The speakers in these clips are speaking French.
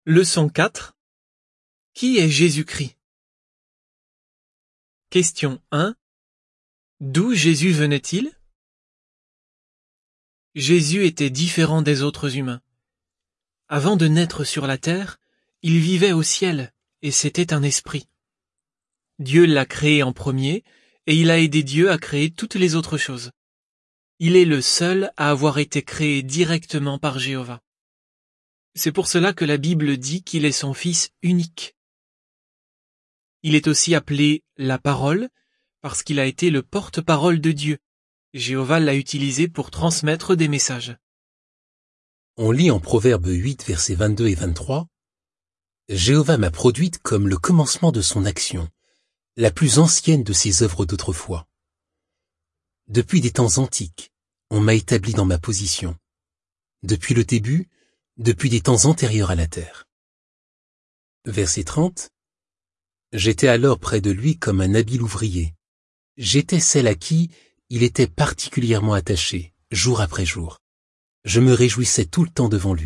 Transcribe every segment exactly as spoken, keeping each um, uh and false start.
Leçon quatre. Qui est Jésus-Christ? Question un. D'où Jésus venait-il? Jésus était différent des autres humains. Avant de naître sur la terre, il vivait au ciel, et c'était un esprit. Dieu l'a créé en premier, et il a aidé Dieu à créer toutes les autres choses. Il est le seul à avoir été créé directement par Jéhovah. C'est pour cela que la Bible dit qu'il est son Fils unique. Il est aussi appelé la Parole, parce qu'il a été le porte-parole de Dieu. Jéhovah l'a utilisé pour transmettre des messages. On lit en Proverbe huit, versets vingt-deux et vingt-trois, « Jéhovah m'a produite comme le commencement de son action, la plus ancienne de ses œuvres d'autrefois. Depuis des temps antiques, on m'a établi dans ma position. Depuis le début, depuis des temps antérieurs à la terre. » Verset trente, « J'étais alors près de lui comme un habile ouvrier. J'étais celle à qui il était particulièrement attaché, jour après jour. Je me réjouissais tout le temps devant lui. »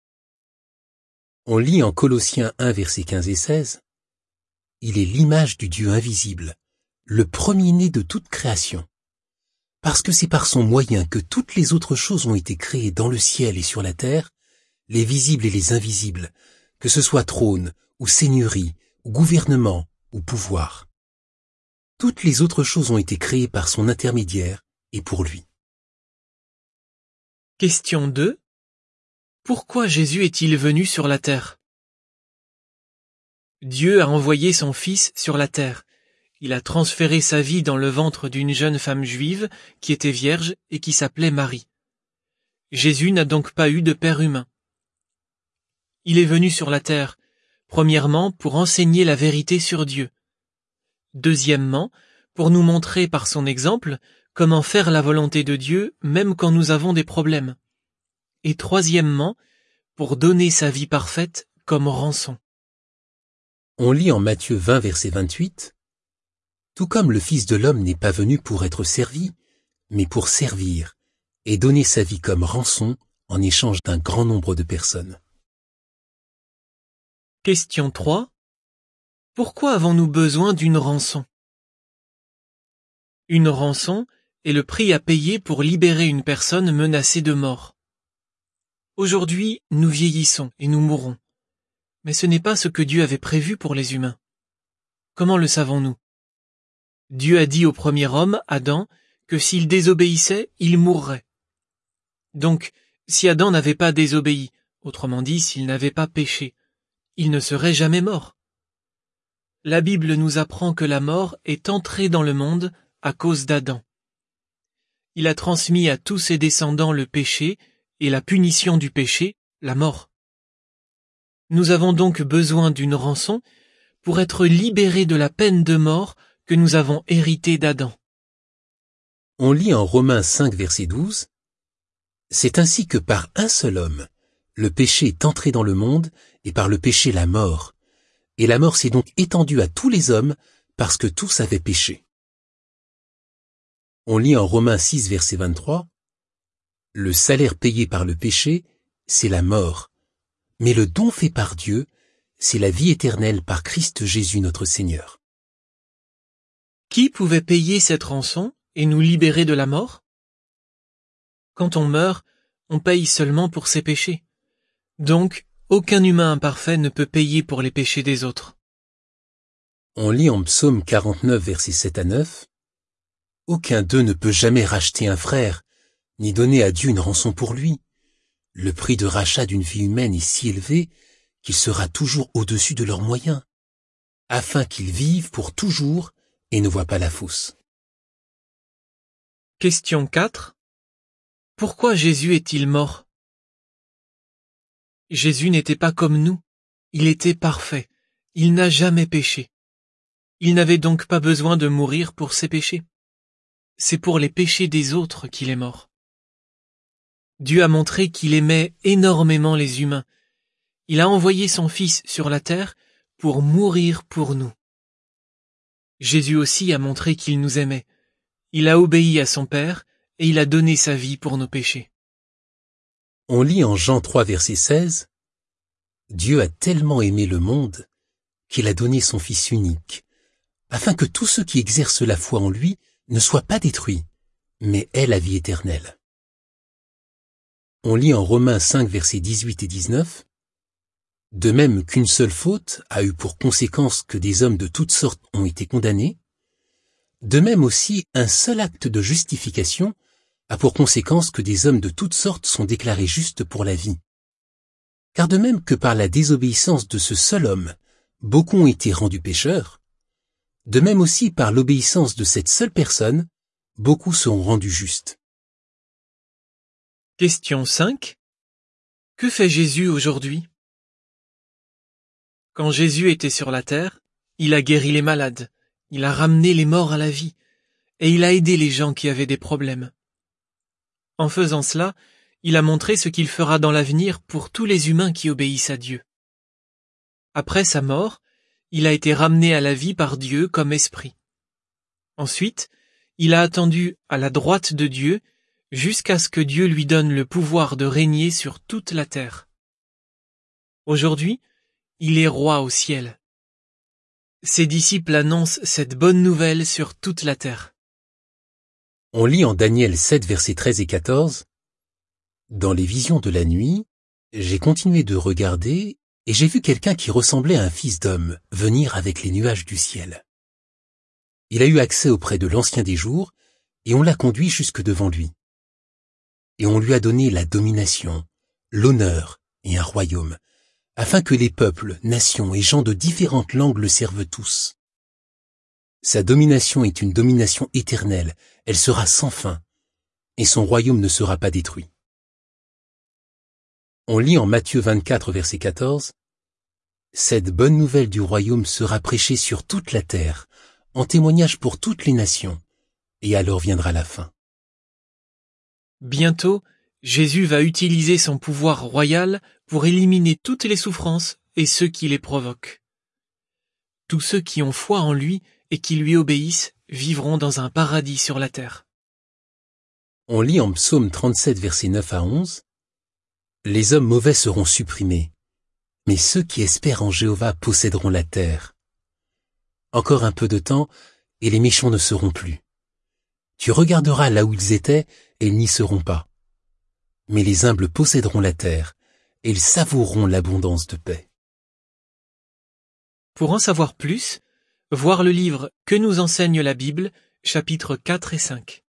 On lit en Colossiens un, versets quinze et seize, « Il est l'image du Dieu invisible, le premier-né de toute création. Parce que c'est par son moyen que toutes les autres choses ont été créées dans le ciel et sur la terre, les visibles et les invisibles, que ce soit trône, ou seigneurie, ou gouvernement, ou pouvoir. Toutes les autres choses ont été créées par son intermédiaire et pour lui. » Question deux. Pourquoi Jésus est-il venu sur la terre? Dieu a envoyé son Fils sur la terre. Il a transféré sa vie dans le ventre d'une jeune femme juive qui était vierge et qui s'appelait Marie. Jésus n'a donc pas eu de père humain. Il est venu sur la terre, premièrement pour enseigner la vérité sur Dieu. Deuxièmement, pour nous montrer par son exemple comment faire la volonté de Dieu même quand nous avons des problèmes. Et troisièmement, pour donner sa vie parfaite comme rançon. On lit en Matthieu vingt, verset vingt-huit, « Tout comme le Fils de l'homme n'est pas venu pour être servi, mais pour servir, et donner sa vie comme rançon en échange d'un grand nombre de personnes. » Question trois. Pourquoi avons-nous besoin d'une rançon? Une rançon est le prix à payer pour libérer une personne menacée de mort. Aujourd'hui, nous vieillissons et nous mourrons. Mais ce n'est pas ce que Dieu avait prévu pour les humains. Comment le savons-nous? Dieu a dit au premier homme, Adam, que s'il désobéissait, il mourrait. Donc, si Adam n'avait pas désobéi, autrement dit, s'il n'avait pas péché, il ne serait jamais mort. La Bible nous apprend que la mort est entrée dans le monde à cause d'Adam. Il a transmis à tous ses descendants le péché et la punition du péché, la mort. Nous avons donc besoin d'une rançon pour être libérés de la peine de mort que nous avons héritée d'Adam. On lit en Romains cinq, verset douze, « C'est ainsi que par un seul homme, le péché est entré dans le monde, et par le péché la mort. Et la mort s'est donc étendue à tous les hommes, parce que tous avaient péché. » On lit en Romains six, verset vingt-trois, « Le salaire payé par le péché, c'est la mort. Mais le don fait par Dieu, c'est la vie éternelle par Christ Jésus notre Seigneur. » Qui pouvait payer cette rançon et nous libérer de la mort? Quand on meurt, on paye seulement pour ses péchés. Donc, aucun humain imparfait ne peut payer pour les péchés des autres. On lit en Psaume quarante-neuf, versets sept à neuf, « Aucun d'eux ne peut jamais racheter un frère, ni donner à Dieu une rançon pour lui. Le prix de rachat d'une vie humaine est si élevé qu'il sera toujours au-dessus de leurs moyens, afin qu'ils vivent pour toujours et ne voient pas la fosse. » Question quatre. Pourquoi Jésus est-il mort? Jésus n'était pas comme nous. Il était parfait. Il n'a jamais péché. Il n'avait donc pas besoin de mourir pour ses péchés. C'est pour les péchés des autres qu'il est mort. Dieu a montré qu'il aimait énormément les humains. Il a envoyé son Fils sur la terre pour mourir pour nous. Jésus aussi a montré qu'il nous aimait. Il a obéi à son Père et il a donné sa vie pour nos péchés. On lit en Jean trois, verset seize, Dieu a tellement aimé le monde qu'il a donné son Fils unique, afin que tous ceux qui exercent la foi en lui ne soient pas détruits, mais aient la vie éternelle. On lit en Romains cinq, versets dix-huit et dix-neuf, « De même qu'une seule faute a eu pour conséquence que des hommes de toutes sortes ont été condamnés, de même aussi un seul acte de justification a pour conséquence que des hommes de toutes sortes sont déclarés justes pour la vie. Car de même que par la désobéissance de ce seul homme, beaucoup ont été rendus pécheurs, de même aussi par l'obéissance de cette seule personne, beaucoup seront rendus justes. » Question cinq. Que fait Jésus aujourd'hui? Quand Jésus était sur la terre, il a guéri les malades, il a ramené les morts à la vie, et il a aidé les gens qui avaient des problèmes. En faisant cela, il a montré ce qu'il fera dans l'avenir pour tous les humains qui obéissent à Dieu. Après sa mort, il a été ramené à la vie par Dieu comme esprit. Ensuite, il a attendu à la droite de Dieu jusqu'à ce que Dieu lui donne le pouvoir de régner sur toute la terre. Aujourd'hui, il est roi au ciel. Ses disciples annoncent cette bonne nouvelle sur toute la terre. On lit en Daniel sept, versets treize et quatorze, « Dans les visions de la nuit, j'ai continué de regarder et j'ai vu quelqu'un qui ressemblait à un fils d'homme venir avec les nuages du ciel. Il a eu accès auprès de l'Ancien des jours et on l'a conduit jusque devant lui. Et on lui a donné la domination, l'honneur et un royaume, afin que les peuples, nations et gens de différentes langues le servent tous. Sa domination est une domination éternelle, elle sera sans fin, et son royaume ne sera pas détruit. » On lit en Matthieu vingt-quatre, verset quatorze, « Cette bonne nouvelle du royaume sera prêchée sur toute la terre, en témoignage pour toutes les nations, et alors viendra la fin. » Bientôt, Jésus va utiliser son pouvoir royal pour éliminer toutes les souffrances et ceux qui les provoquent. Tous ceux qui ont foi en lui et qui lui obéissent vivront dans un paradis sur la terre. On lit en Psaume trente-sept, versets neuf à onze, « Les hommes mauvais seront supprimés, mais ceux qui espèrent en Jéhovah posséderont la terre. Encore un peu de temps, et les méchants ne seront plus. Tu regarderas là où ils étaient, et ils n'y seront pas. Mais les humbles posséderont la terre, et ils savoureront l'abondance de paix. » Pour en savoir plus, voir le livre Que nous enseigne la Bible, chapitres quatre et cinq.